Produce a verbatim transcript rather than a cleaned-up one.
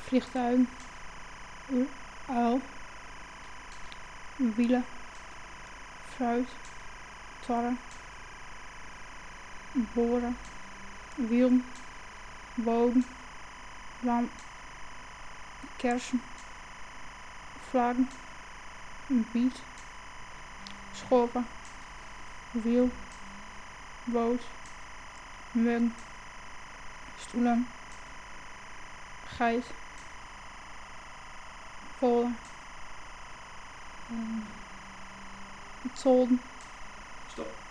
vliegtuigen, u- uil, wielen, fruit, torren, boren, wiel, boom, lamp, kersen, vlaggen, biet, schoppen, wiel, boot, mug, stoelen, geit, polen, um, tolden, Stop.